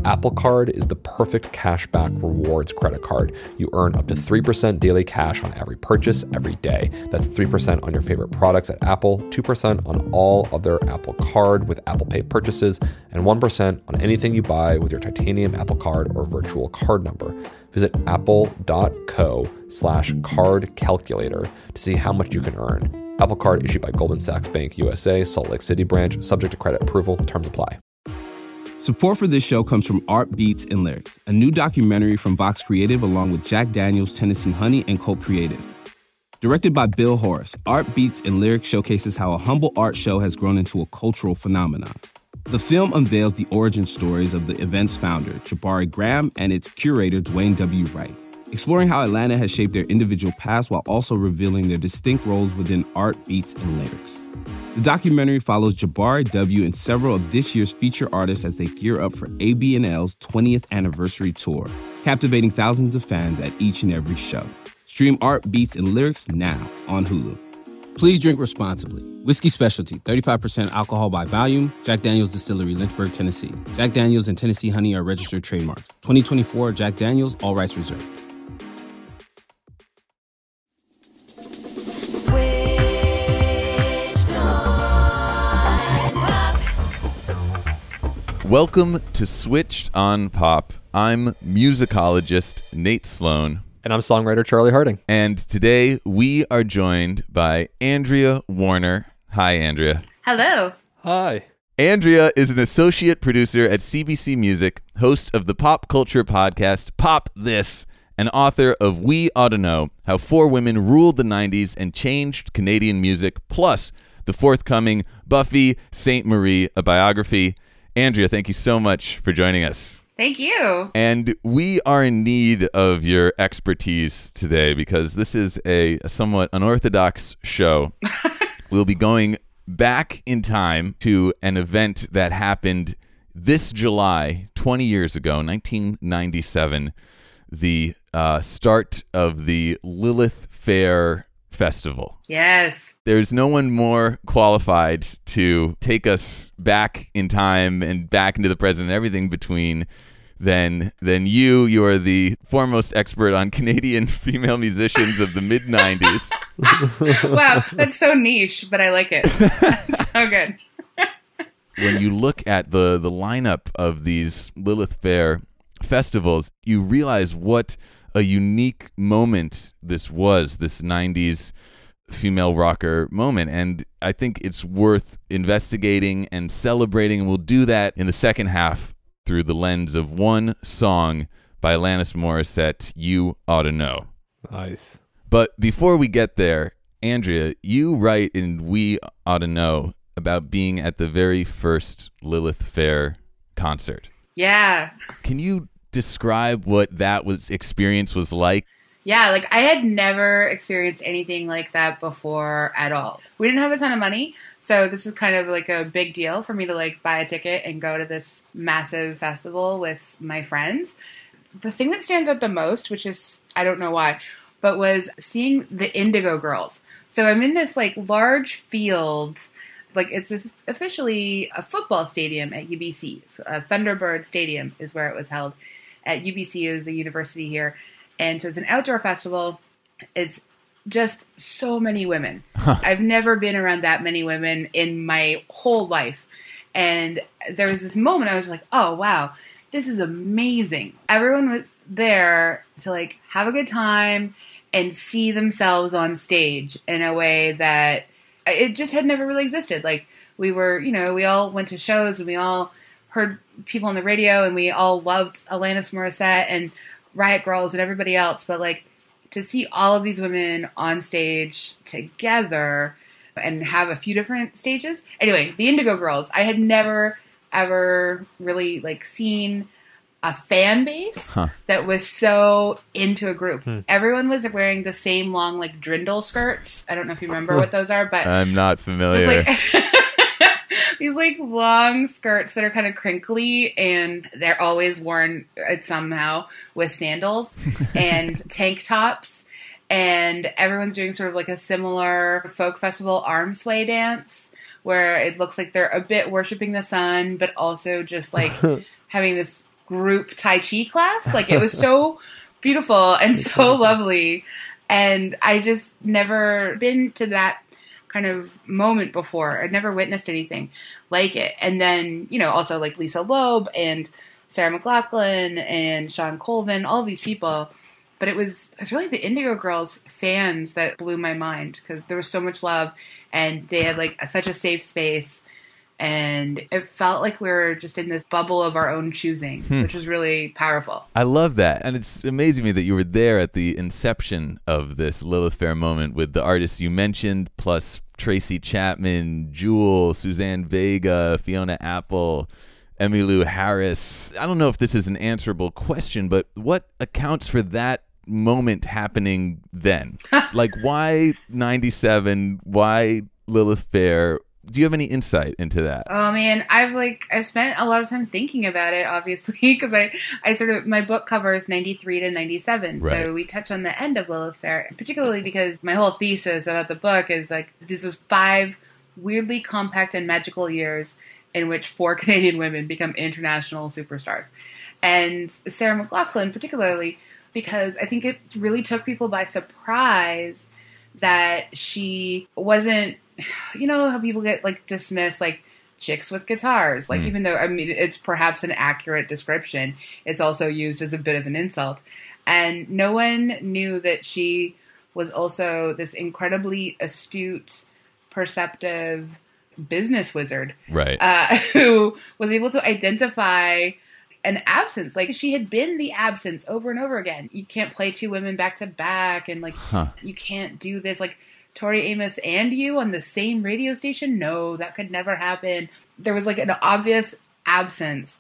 Apple Card is the perfect cashback rewards credit card. You earn up to 3% daily cash on every purchase every day. That's 3% on your favorite products at Apple, 2% on all other Apple Card with Apple Pay purchases, and 1% on anything you buy with your titanium Apple Card or virtual card number. Visit apple.co/card calculator to see how much you can earn. Apple Card issued by Goldman Sachs Bank USA, Salt Lake City branch, subject to credit approval. Terms apply. Support for this show comes from Art Beats and Lyrics, a new documentary from Vox Creative along with Jack Daniels, Tennessee Honey, and Cult Creative. Directed by Bill Horace, Art Beats and Lyrics showcases how a humble art show has grown into a cultural phenomenon. The film unveils the origin stories of the event's founder, Jabari Graham, and its curator, Dwayne W. Wright, exploring how Atlanta has shaped their individual paths while also revealing their distinct roles within art, beats, and lyrics. The documentary follows Jabari W. and several of this year's feature artists as they gear up for AB&L's 20th anniversary tour, captivating thousands of fans at each and every show. Stream Art, Beats, and Lyrics now on Hulu. Please drink responsibly. Whiskey Specialty, 35% alcohol by volume. Jack Daniels Distillery, Lynchburg, Tennessee. Jack Daniels and Tennessee Honey are registered trademarks. 2024 Jack Daniels, all rights reserved. Welcome to Switched on Pop. I'm musicologist Nate Sloan. And I'm songwriter Charlie Harding. And today we are joined by Andrea Warner. Hi, Andrea. Hello. Hi. Andrea is an associate producer at CBC Music, host of the pop culture podcast Pop This, and author of We Ought to Know, How Four Women Ruled the 90s and Changed Canadian Music, plus the forthcoming Buffy Sainte-Marie, a biography. Andrea, thank you so much for joining us. Thank you. And we are in need of your expertise today because this is a somewhat unorthodox show. We'll be going back in time to an event that happened this July, 20 years ago, 1997, the start of the Lilith Fair Festival. Yes. There's no one more qualified to take us back in time and back into the present and everything between than you. You are the foremost expert on Canadian female musicians of the mid-90s. Wow, that's so niche, but I like it. That's so good. When you look at the lineup of these Lilith Fair festivals, you realize what a unique moment this was, this 90s female rocker moment. And I think it's worth investigating and celebrating. And we'll do that in the second half through the lens of one song by Alanis Morissette, You Ought to Know. Nice. But before we get there, Andrea, you write in We Ought to Know about being at the very first Lilith Fair concert. Yeah. Can you describe what that experience was like? Yeah, like I had never experienced anything like that before at all. We didn't have a ton of money, so this was kind of like a big deal for me to like buy a ticket and go to this massive festival with my friends. The thing that stands out the most, which is, I don't know why, but was seeing the Indigo Girls. So I'm in this like large field, like it's officially a football stadium at UBC. So, Thunderbird Stadium is where it was held. At UBC is a university here. And so it's an outdoor festival. It's just so many women. I've never been around that many women in my whole life. And there was this moment I was like, oh, wow, this is amazing. Everyone was there to like have a good time and see themselves on stage in a way that it just had never really existed. Like we were, we all went to shows and we all heard people on the radio and we all loved Alanis Morissette and Riot Girls and everybody else, but like to see all of these women on stage together and have a few different stages. Anyway, the Indigo Girls, I had never ever really like seen a fan base that was so into a group. Everyone was wearing the same long like drindle skirts. I don't know if you remember what those are, but I'm not familiar. These like long skirts that are kind of crinkly and they're always worn somehow with sandals and tank tops. And everyone's doing sort of like a similar folk festival arm sway dance where it looks like they're a bit worshiping the sun, but also just like having this group Tai Chi class. Like, it was so beautiful and so lovely. And I just never been to that kind of moment before. I'd never witnessed anything like it. And then, you know, also like Lisa Loeb and Sarah McLachlan and Sean Colvin, all of these people. But it was really the Indigo Girls fans that blew my mind, because there was so much love and they had like such a safe space. And it felt like we were just in this bubble of our own choosing, which was really powerful. I love that. And it's amazing me that you were there at the inception of this Lilith Fair moment with the artists you mentioned, plus Tracy Chapman, Jewel, Suzanne Vega, Fiona Apple, Emmylou Harris. I don't know if this is an answerable question, but what accounts for that moment happening then? Like, why 97? Why Lilith Fair? Do you have any insight into that? Oh man, I've spent a lot of time thinking about it, obviously, because I sort of, my book covers 93 to 97. Right. So we touch on the end of Lilith Fair, particularly because my whole thesis about the book is like, this was 5 weirdly compact and magical years in which 4 Canadian women become international superstars. And Sarah McLachlan particularly, because I think it really took people by surprise that she wasn't, you know how people get like dismissed, like chicks with guitars, like even though, I mean, it's perhaps an accurate description, it's also used as a bit of an insult. And no one knew that she was also this incredibly astute, perceptive business wizard, right? Who was able to identify an absence. Like, she had been the absence over and over again. You can't play 2 women back to back, and like, you can't do this. Like, Tori Amos and you on the same radio station? No, that could never happen. There was like an obvious absence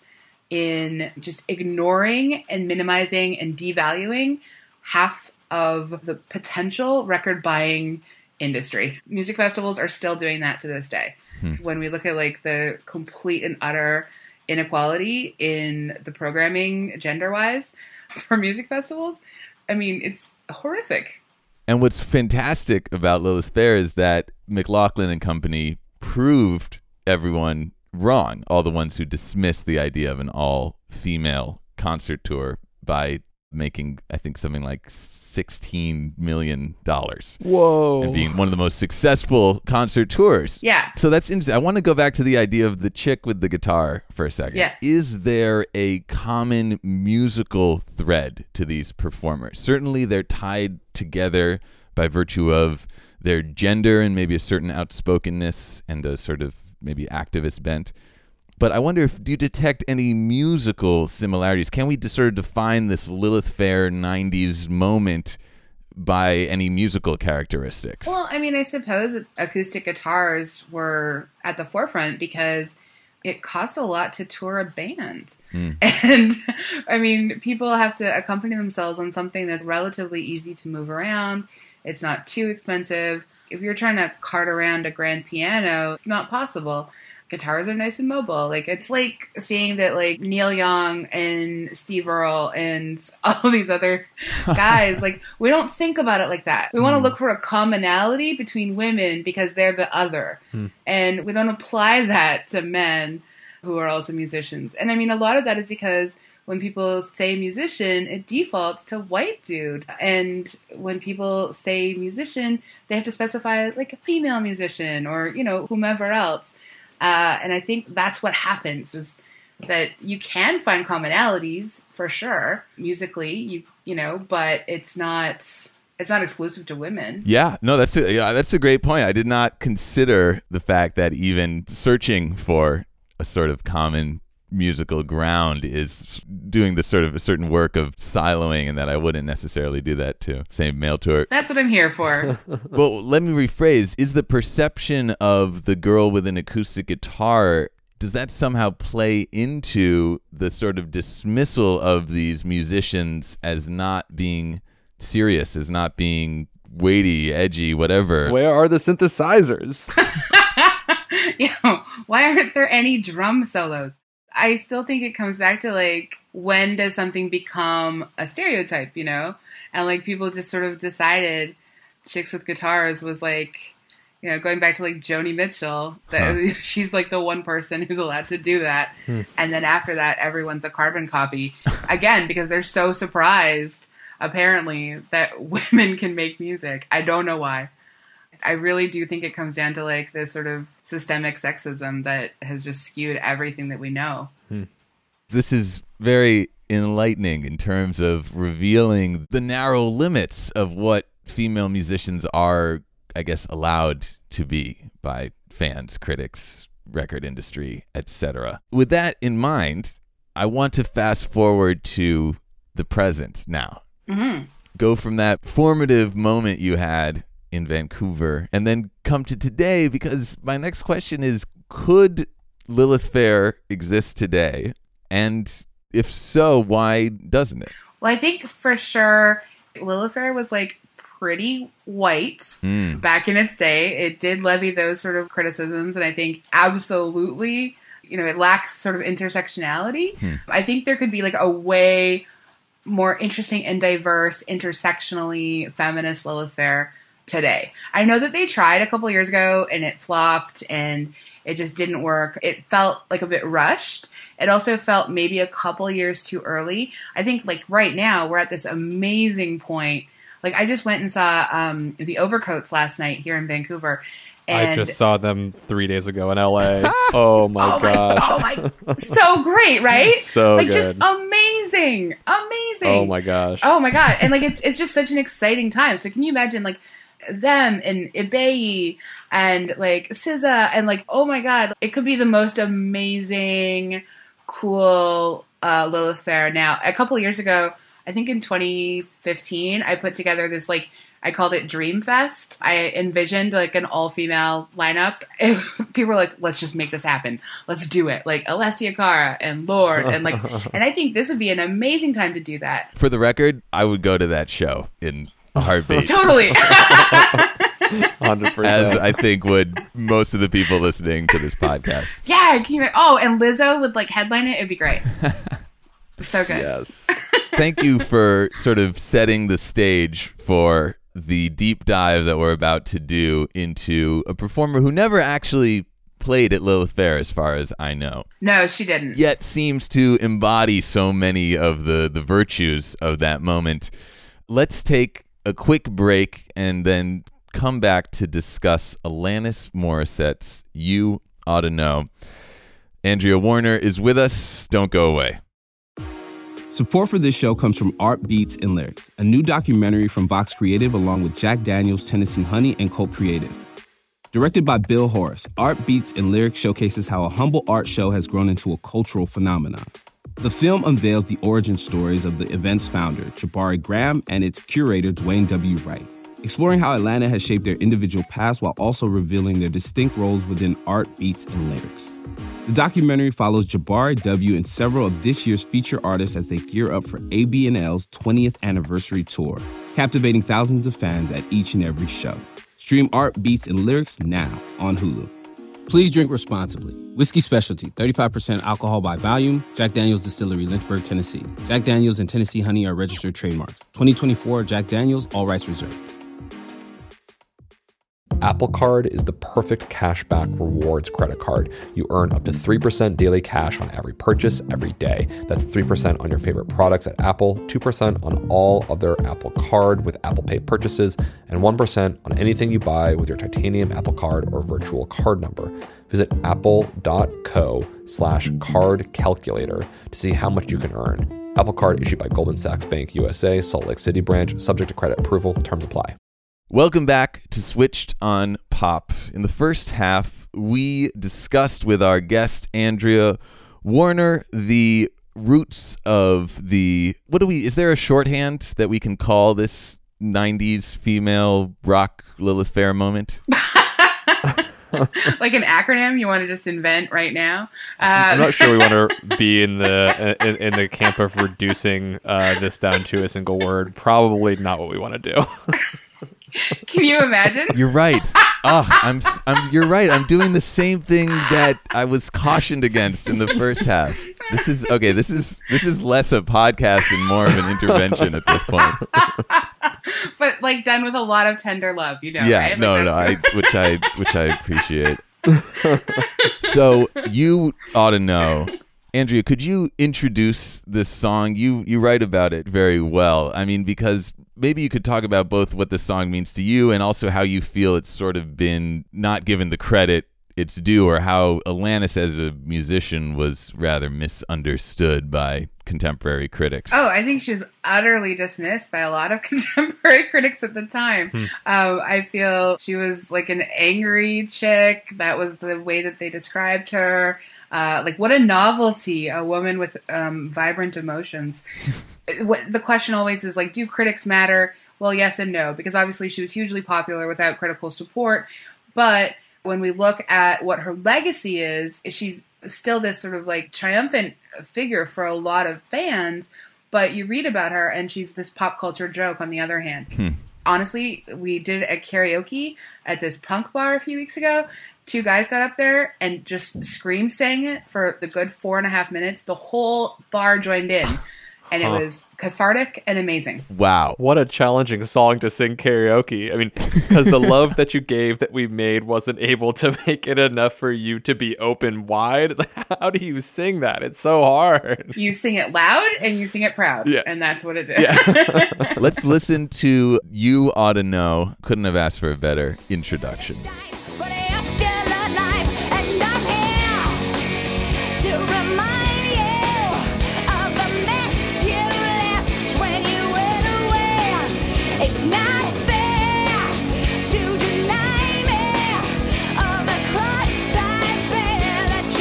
in just ignoring and minimizing and devaluing half of the potential record buying industry. Music festivals are still doing that to this day. When we look at like the complete and utter inequality in the programming gender-wise for music festivals, I mean, it's horrific. And what's fantastic about Lilith Fair is that McLachlan and company proved everyone wrong, all the ones who dismissed the idea of an all-female concert tour by making, I think, something like $16 million. Whoa. And being one of the most successful concert tours. Yeah. So that's interesting. I want to go back to the idea of the chick with the guitar for a second. Yeah. Is there a common musical thread to these performers? Certainly they're tied together by virtue of their gender and maybe a certain outspokenness and a sort of maybe activist bent. But I wonder, do you detect any musical similarities? Can we just sort of define this Lilith Fair 90s moment by any musical characteristics? Well, I mean, I suppose acoustic guitars were at the forefront because it costs a lot to tour a band. And, I mean, people have to accompany themselves on something that's relatively easy to move around. It's not too expensive. If you're trying to cart around a grand piano, it's not possible. Guitars are nice and mobile. Like, it's like seeing that, like, Neil Young and Steve Earle and all these other guys, like, we don't think about it like that. We want to look for a commonality between women because they're the other. And we don't apply that to men who are also musicians. And I mean, a lot of that is because when people say musician, it defaults to white dude. And when people say musician, they have to specify, like, a female musician or, you know, whomever else. And I think that's what happens, is that you can find commonalities for sure musically, you know, but it's not exclusive to women. Yeah, no, that's a great point. I did not consider the fact that even searching for a sort of common musical ground is doing the sort of a certain work of siloing, and that I wouldn't necessarily do that to same male tour. That's what I'm here for. Well, let me rephrase. Is the perception of the girl with an acoustic guitar, does that somehow play into the sort of dismissal of these musicians as not being serious, as not being weighty, edgy, whatever? Where are the synthesizers? Why aren't there any drum solos? I still think it comes back to, like, when does something become a stereotype, you know? And, like, people just sort of decided chicks with guitars was, like, going back to like Joni Mitchell, she's like the one person who's allowed to do that. And then after that, everyone's a carbon copy. Again, because they're so surprised, apparently, that women can make music. I don't know why. I really do think it comes down to like this sort of systemic sexism that has just skewed everything that we know. This is very enlightening in terms of revealing the narrow limits of what female musicians are, I guess, allowed to be by fans, critics, record industry, etc. With that in mind, I want to fast forward to the present now. Go from that formative moment you had in Vancouver and then come to today, because my next question is, could Lilith Fair exist today? And if so, why doesn't it? Well, I think for sure Lilith Fair was like pretty white back in its day. It did levy those sort of criticisms, and I think absolutely, it lacks sort of intersectionality. I think there could be like a way more interesting and diverse, intersectionally feminist Lilith Fair today. I know that they tried a couple years ago and it flopped and it just didn't work. It felt like a bit rushed. It also felt maybe a couple years too early. I think like right now we're at this amazing point. Like I just went and saw the Overcoats last night here in Vancouver. And I just saw them 3 days ago in LA. Oh my god! So great, right? So like good. Just amazing. Oh my gosh! Oh my god! And like it's just such an exciting time. So can you imagine like them and Ibeyi and like SZA and like, oh my god, it could be the most amazing, cool Lilith Fair. Now, a couple years ago, I think in 2015, I put together this like, I called it Dream Fest. I envisioned like an all-female lineup. People were like, let's just make this happen. Let's do it. Like Alessia Cara and Lorde and like, and I think this would be an amazing time to do that. For the record, I would go to that show in a heartbeat. Totally. 100%. As I think would most of the people listening to this podcast. Yeah. And Lizzo would like headline it. It'd be great. So good. Yes. Thank you for sort of setting the stage for the deep dive that we're about to do into a performer who never actually played at Lilith Fair, as far as I know. No, she didn't. Yet seems to embody so many of the virtues of that moment. Let's take a quick break and then come back to discuss Alanis Morissette's You Oughta Know. Andrea Warner is with us. Don't go away. Support for this show comes from Art Beats and Lyrics, a new documentary from Vox Creative along with Jack Daniels, Tennessee Honey, and Colt Creative. Directed by Bill Horace, Art Beats and Lyrics showcases how a humble art show has grown into a cultural phenomenon. The film unveils the origin stories of the event's founder, Jabari Graham, and its curator, Dwayne W. Wright, exploring how Atlanta has shaped their individual paths while also revealing their distinct roles within art, beats, and lyrics. The documentary follows Jabari W. and several of this year's feature artists as they gear up for AB&L's 20th anniversary tour, captivating thousands of fans at each and every show. Stream Art, Beats, and Lyrics now on Hulu. Please drink responsibly. Whiskey Specialty, 35% alcohol by volume. Jack Daniel's Distillery, Lynchburg, Tennessee. Jack Daniel's and Tennessee Honey are registered trademarks. 2024 Jack Daniel's, all rights reserved. Apple Card is the perfect cashback rewards credit card. You earn up to 3% daily cash on every purchase every day. That's 3% on your favorite products at Apple, 2% on all other Apple Card with Apple Pay purchases, and 1% on anything you buy with your titanium Apple Card or virtual card number. Visit apple.co/card calculator to see how much you can earn. Apple Card issued by Goldman Sachs Bank USA, Salt Lake City branch, subject to credit approval. Terms apply. Welcome back to Switched on Pop. In the first half, we discussed with our guest, Andrea Warner, the roots of the... is there a shorthand that we can call this 90s female rock Lilith Fair moment? Like an acronym you want to just invent right now? I'm not sure we want to be in the camp of reducing this down to a single word. Probably not what we want to do. Can you imagine? You're right. You're right. I'm doing the same thing that I was cautioned against in the first half. This is less a podcast and more of an intervention at this point. but like done with a lot of tender love, Yeah, right? no, Like, which I appreciate. So you ought to know, Andrea. Could you introduce this song? You write about it very well. I mean, because maybe you could talk about both what this song means to you and also how you feel it's sort of been not given the credit it's due, or how Alanis as a musician was rather misunderstood by contemporary critics. Oh, I think she was utterly dismissed by a lot of contemporary critics at the time. I feel she was like an angry chick. That was the way that they described her. Like, what a novelty, a woman with vibrant emotions. The question always is, like, do critics matter? Well, yes and no, because obviously she was hugely popular without critical support. But when we look at what her legacy is, she's still this sort of like triumphant figure for a lot of fans, but you read about her and she's this pop culture joke on the other hand. Honestly, we did a karaoke at this punk bar a few weeks ago. 2 guys got up there and just sang it for the good 4.5 minutes. The whole bar joined in. And it was cathartic and amazing. Wow. What a challenging song to sing karaoke. I mean, because the love that you gave that we made wasn't able to make it enough for you to be open wide. How do you sing that? It's so hard. You sing it loud and you sing it proud. Yeah. And that's what it is. Yeah. Let's listen to You Ought to Know. Couldn't have asked for a better introduction. But you're still alive, and I'm here to remind you of the mess you left when you went away. It's not fair to deny me of the cross I bear that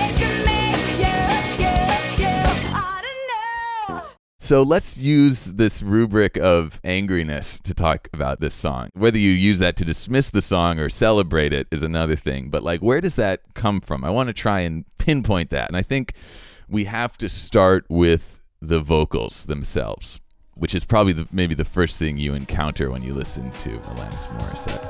you did to me. You ought to know. So let's use this rubric of angriness to talk about this song. Whether you use that to dismiss the song or celebrate it is another thing. But like, where does that come from? I want to try and pinpoint that. And I think we have to start with the vocals themselves, which is probably maybe the first thing you encounter when you listen to Alanis Morissette.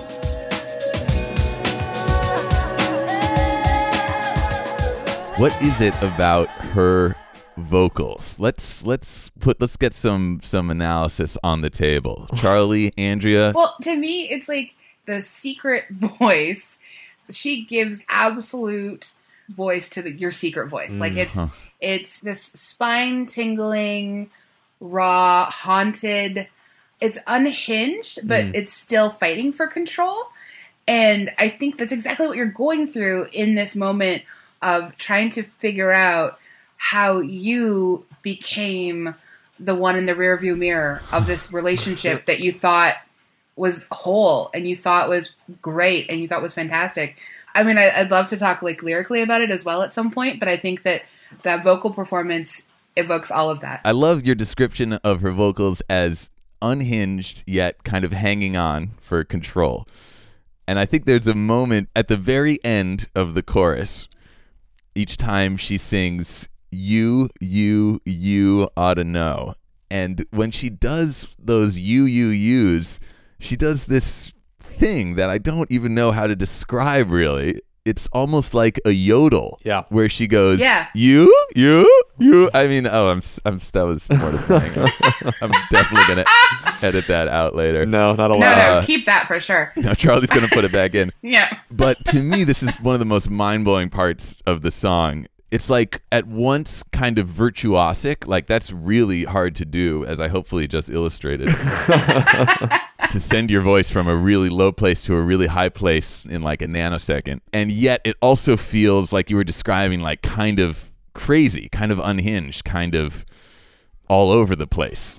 What is it about her vocals? Let's get some analysis on the table. Charlie, Andrea. Well, to me, it's like the secret voice. She gives absolute voice to your secret voice. Like it's this spine tingling, raw, haunted. It's unhinged, but it's still fighting for control. And I think that's exactly what you're going through in this moment of trying to figure out how you became the one in the rearview mirror of this relationship that you thought was whole and you thought was great and you thought was fantastic. I mean, I'd love to talk like lyrically about it as well at some point, but I think that that vocal performance evokes all of that. I love your description of her vocals as unhinged yet kind of hanging on for control. And I think there's a moment at the very end of the chorus, each time she sings, you ought to know. And when she does those yous, she does this thing that I don't even know how to describe really. It's almost like a yodel. Yeah. Where she goes, Yeah. you. I mean, that was mortifying. I'm definitely going to edit that out later. No, not No, allowed. no, keep that for sure. No, Charlie's going to put it back in. Yeah. But to me, this is one of the most mind-blowing parts of the song. It's like at once kind of virtuosic, like that's really hard to do, as I hopefully just illustrated, to send your voice from a really low place to a really high place in like a nanosecond. And yet it also feels like you were describing like kind of crazy, kind of unhinged, kind of all over the place.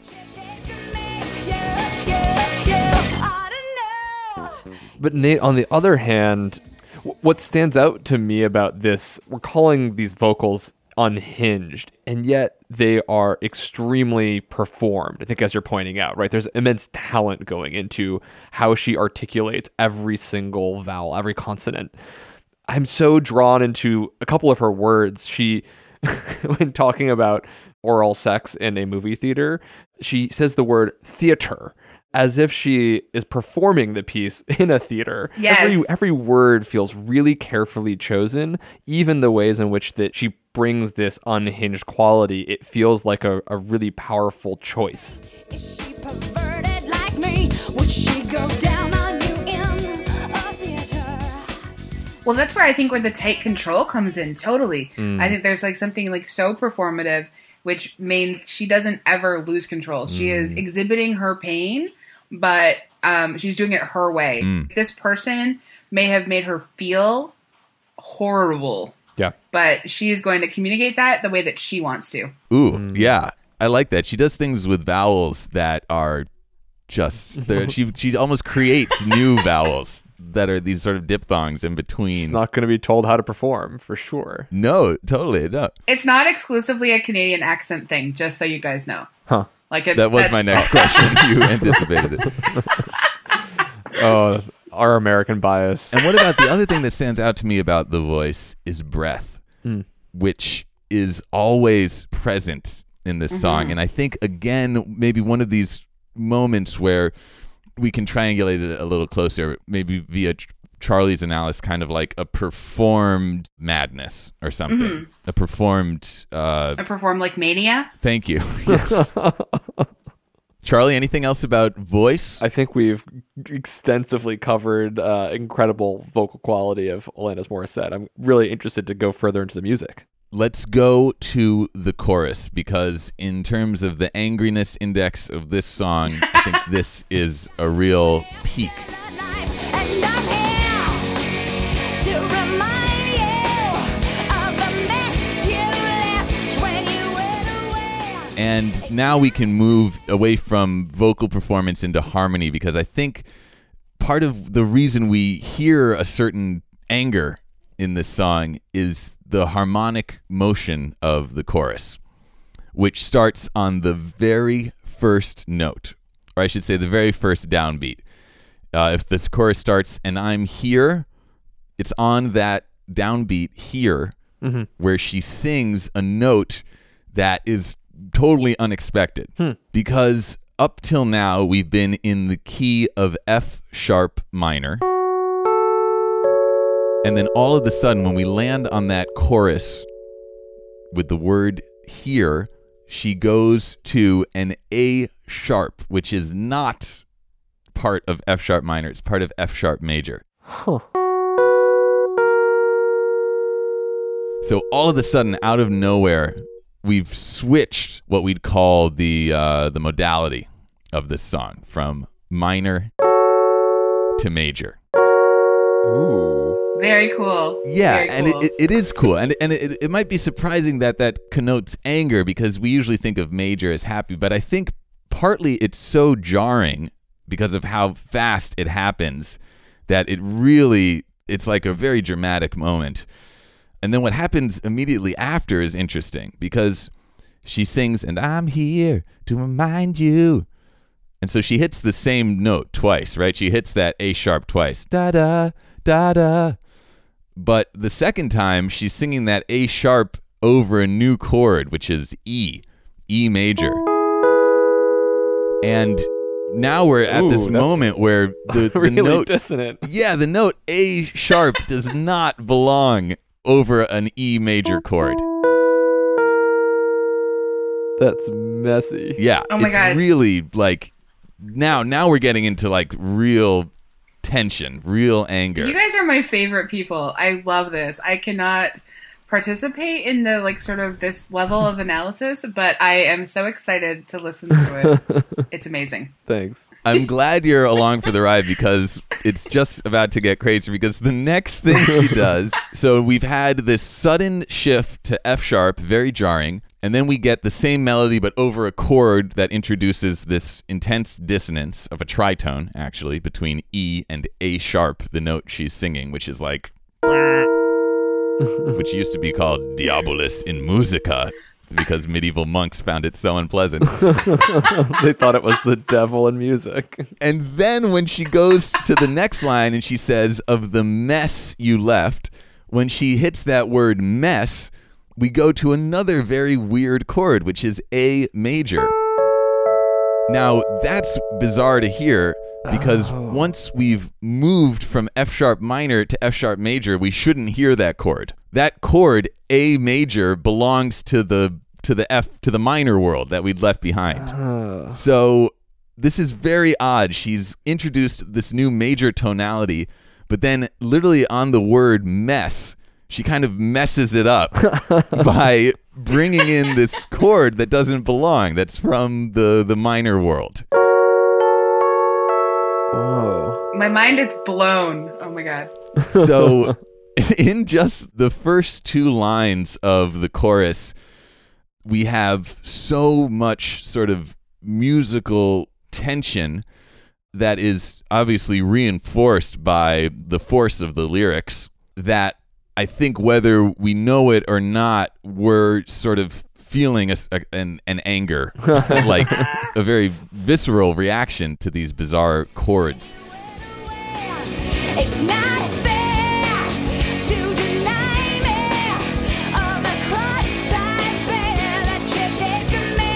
But Nate, on the other hand, what stands out to me about this, we're calling these vocals unhinged, and yet they are extremely performed. I think as you're pointing out, right? There's immense talent going into how she articulates every single vowel, every consonant. I'm so drawn into a couple of her words. She, when talking about oral sex in a movie theater, she says the word theater, as if she is performing the piece in a theater. Yes. Every word feels really carefully chosen, even the ways in which that she brings this unhinged quality. It feels like a really powerful choice. Is she perverted? go down on you in a theater. Well, that's where I think where the tight control comes in. Totally. I think there's like something like so performative, which means she doesn't ever lose control. She is exhibiting her pain, but she's doing it her way. This person may have made her feel horrible, Yeah. but she is going to communicate that the way that she wants to. Ooh, yeah. I like that. She does things with vowels that are just there. She almost creates new vowels that are these sort of diphthongs in between. He's not going to be told how to perform, for sure. No, totally. No. It's not exclusively a Canadian accent thing, just so you guys know. Huh. Like That was my next question. You anticipated it. Oh, our American bias. And what about the other thing that stands out to me about the voice is breath, which is always present in this song. And I think, again, maybe one of these moments where we can triangulate it a little closer, maybe via Charlie's analysis, kind of like a performed madness or something. A performed... I perform like Mania. Thank you. Yes. Charlie, anything else about voice? I think we've extensively covered incredible vocal quality of Alanis Morissette. I'm really interested to go further into the music. Let's go to the chorus, because in terms of the angriness index of this song, I think this is a real peak. And I'm here to remind you of the mess you left when you went away. And now we can move away from vocal performance into harmony, because I think part of the reason we hear a certain anger in this song is the harmonic motion of the chorus, which starts on the very first note, or I should say the very first downbeat. If this chorus starts and I'm here, it's on that downbeat here where she sings a note that is totally unexpected, because up till now we've been in the key of F sharp minor. And then all of a sudden, when we land on that chorus with the word here, she goes to an A sharp, which is not part of F sharp minor. It's part of F sharp major. Huh. So all of a sudden, out of nowhere, we've switched what we'd call the modality of this song from minor to major. Ooh. Very cool. Yeah, Very and cool. it is cool. And it might be surprising that connotes anger, because we usually think of major as happy. But I think partly it's so jarring because of how fast it happens that it's like a very dramatic moment. And then what happens immediately after is interesting, because she sings, and I'm here to remind you. And so she hits the same note twice, right? She hits that A sharp twice. Da-da, da-da. But the second time, she's singing that A sharp over a new chord, which is E major. And now we're at this Ooh, that's moment where the Really note... dissonant. Yeah, the note A sharp does not belong over an E major chord. That's messy. Yeah, Oh my it's God. really like... Now we're getting into like real tension, real anger. You guys are my favorite people. I love this. I cannot participate in the like sort of this level of analysis, but I am so excited to listen to it. It's amazing. Thanks. I'm glad you're along for the ride, because it's just about to get crazy, because the next thing she does, so we've had this sudden shift to F sharp, very jarring, and then we get the same melody but over a chord that introduces this intense dissonance of a tritone, actually, between E and A sharp, the note she's singing, which is like... which used to be called Diabolus in Musica, because medieval monks found it so unpleasant. They thought it was the devil in music. And then when she goes to the next line and she says, of the mess you left, when she hits that word mess, we go to another very weird chord, which is A major. Now, that's bizarre to hear, because once we've moved from F sharp minor to F sharp major, we shouldn't hear that chord. That chord, A major, belongs to the minor world that we'd left behind. So this is very odd. She's introduced this new major tonality, but then literally on the word mess, she kind of messes it up by bringing in this chord that doesn't belong, that's from the minor world. Whoa. My mind is blown. Oh my God. So in just the first two lines of the chorus, we have so much sort of musical tension that is obviously reinforced by the force of the lyrics that I think whether we know it or not, we're sort of feeling an anger, like a very visceral reaction to these bizarre chords. It's not fair to deny me of the cross I bear that you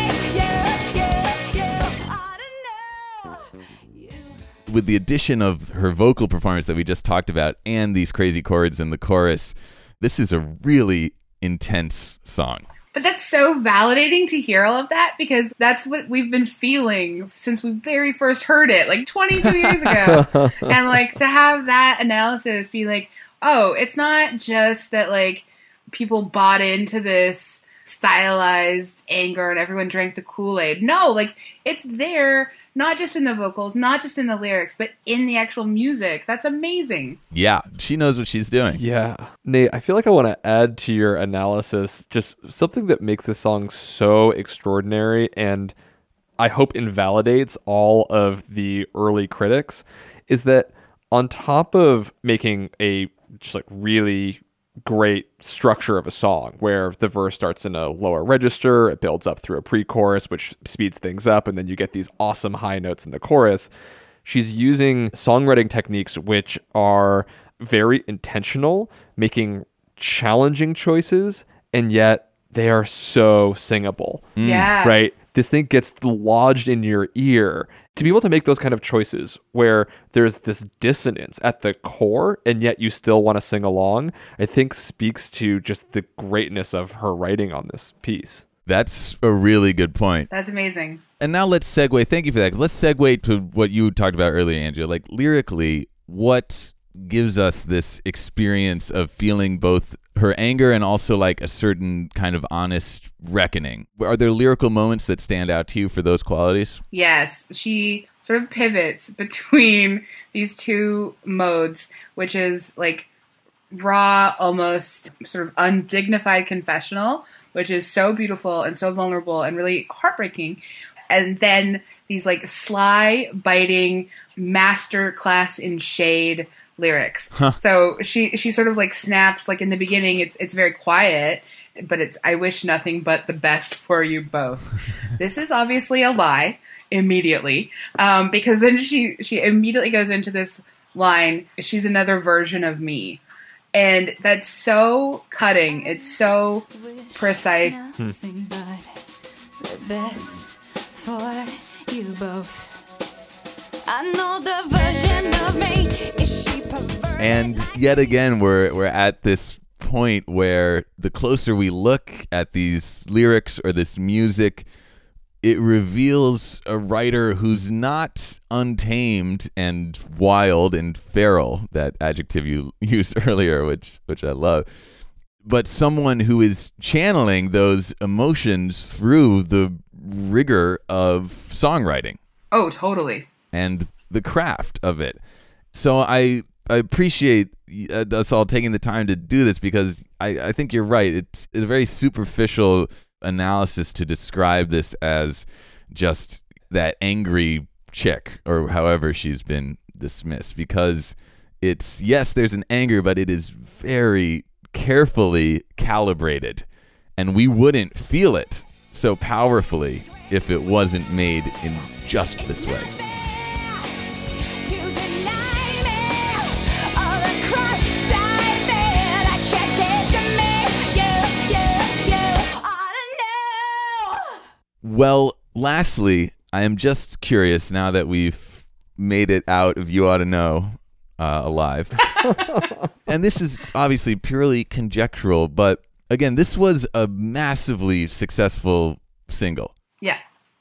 gave to me. You ought to know. With the addition of her vocal performance that we just talked about and these crazy chords in the chorus, this is a really intense song. But that's so validating to hear all of that because that's what we've been feeling since we very first heard it, like 22 years ago. And like to have that analysis be like, oh, it's not just that like people bought into this stylized anger and everyone drank the Kool-Aid. No, like it's there, not just in the vocals, not just in the lyrics, but in the actual music. That's amazing. Yeah, she knows what she's doing. Yeah. Nate, I feel like I want to add to your analysis just something that makes this song so extraordinary and I hope invalidates all of the early critics is that on top of making a just like really great structure of a song where the verse starts in a lower register, it builds up through a pre-chorus, which speeds things up, and then you get these awesome high notes in the chorus. She's using songwriting techniques which are very intentional, making challenging choices, and yet they are so singable. Yeah. Right? This thing gets lodged in your ear. To be able to make those kind of choices where there's this dissonance at the core and yet you still want to sing along, I think speaks to just the greatness of her writing on this piece. That's a really good point. That's amazing. And now let's segue. Thank you for that. Let's segue to what you talked about earlier, Andrea. Like lyrically, what gives us this experience of feeling both her anger and also like a certain kind of honest reckoning? Are there lyrical moments that stand out to you for those qualities? Yes, she sort of pivots between these two modes, which is like raw, almost sort of undignified confessional, which is so beautiful and so vulnerable and really heartbreaking. And then these like sly, biting, master class in shade lyrics. So she sort of like snaps, like in the beginning it's very quiet, but it's I wish nothing but the best for you both. This is obviously a lie immediately, because then she immediately goes into this line, she's another version of me. And that's so cutting. It's so precise. Nothing but the best for you both. I know the version of me. Is she perverted? And yet again, we're at this point where the closer we look at these lyrics or this music, it reveals a writer who's not untamed and wild and feral, that adjective you used earlier, which I love, but someone who is channeling those emotions through the rigor of songwriting. Oh, totally. And the craft of it. So I appreciate us all taking the time to do this because I think you're right. It's a very superficial analysis to describe this as just that angry chick or however she's been dismissed, because it's, yes, there's an anger, but it is very carefully calibrated, and we wouldn't feel it so powerfully if it wasn't made in just this way. Well, lastly, I am just curious now that we've made it out of You Ought to Know alive. And this is obviously purely conjectural, but again, this was a massively successful single. Yeah.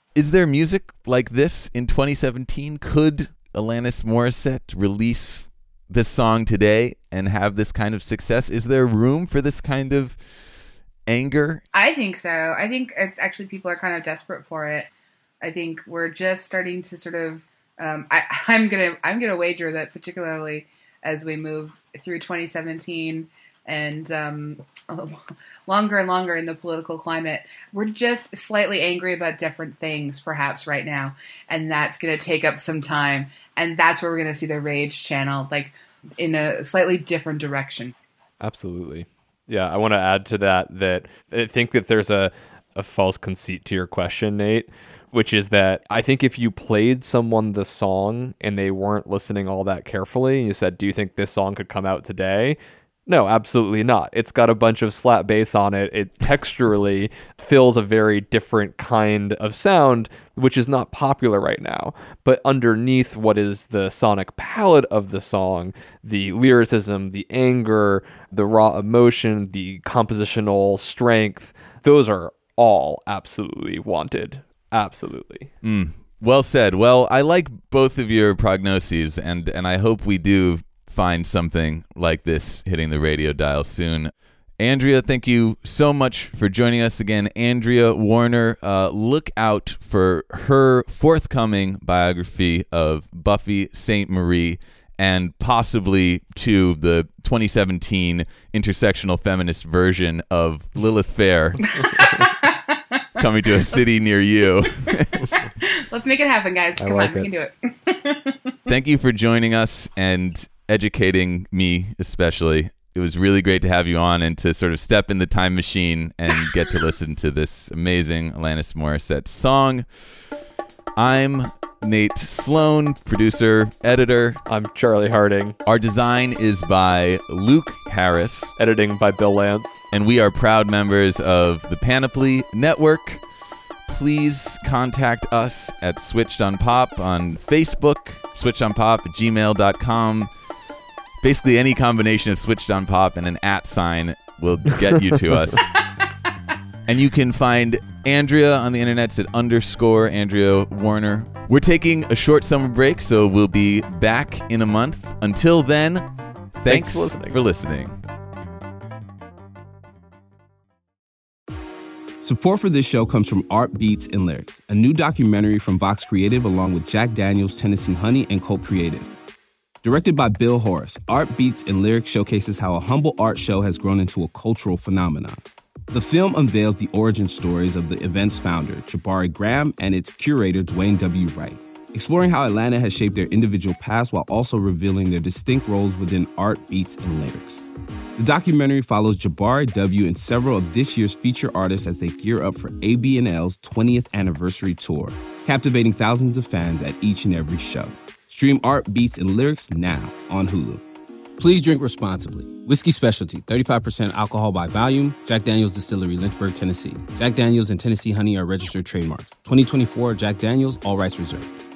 Is there music like this in 2017? Could Alanis Morissette release this song today and have this kind of success? Is there room for this kind of anger? I think so. I think it's actually people are kind of desperate for it. I think we're just starting to sort of. I'm gonna wager that particularly as we move through 2017 and longer and longer in the political climate, we're just slightly angry about different things perhaps right now, and that's going to take up some time, and that's where we're going to see the rage channel, like in a slightly different direction. Absolutely. Yeah, I want to add to that I think that there's a false conceit to your question, Nate, which is that I think if you played someone the song and they weren't listening all that carefully, and you said, do you think this song could come out today? No, absolutely not. It's got a bunch of slap bass on it. It texturally fills a very different kind of sound, which is not popular right now. But underneath what is the sonic palette of the song, the lyricism, the anger, the raw emotion, the compositional strength, those are all absolutely wanted. Absolutely. Well said. Well, I like both of your prognoses, and I hope we do find something like this hitting the radio dial soon. Andrea, thank you so much for joining us again. Andrea Warner, look out for her forthcoming biography of Buffy Sainte-Marie and possibly to the 2017 intersectional feminist version of Lilith Fair coming to a city near you. Let's make it happen, guys. Come like on, we can do it. Thank you for joining us and educating me especially. It was really great to have you on and to sort of step in the time machine and get to listen to this amazing Alanis Morissette song. I'm Nate Sloan, producer, editor. I'm Charlie Harding. Our design is by Luke Harris. Editing by Bill Lance. And we are proud members of the Panoply Network. Please contact us at Switched on Pop on Facebook, switchedonpop@gmail.com. Basically, any combination of Switched on Pop and an @ will get you to us. And you can find Andrea on the internets at _Andrea Warner. We're taking a short summer break, so we'll be back in a month. Until then, thanks for listening. Support for this show comes from Art Beats and Lyrics, a new documentary from Vox Creative along with Jack Daniels, Tennessee Honey, and Colt Creative. Directed by Bill Horace, Art Beats and Lyrics showcases how a humble art show has grown into a cultural phenomenon. The film unveils the origin stories of the event's founder, Jabari Graham, and its curator, Dwayne W. Wright, exploring how Atlanta has shaped their individual paths while also revealing their distinct roles within art, beats, and lyrics. The documentary follows Jabari W. and several of this year's feature artists as they gear up for AB&L's 20th anniversary tour, captivating thousands of fans at each and every show. Stream Art, Beats, and Lyrics now on Hulu. Please drink responsibly. Whiskey Specialty, 35% alcohol by volume. Jack Daniel's Distillery, Lynchburg, Tennessee. Jack Daniel's and Tennessee Honey are registered trademarks. 2024 Jack Daniel's, all rights reserved.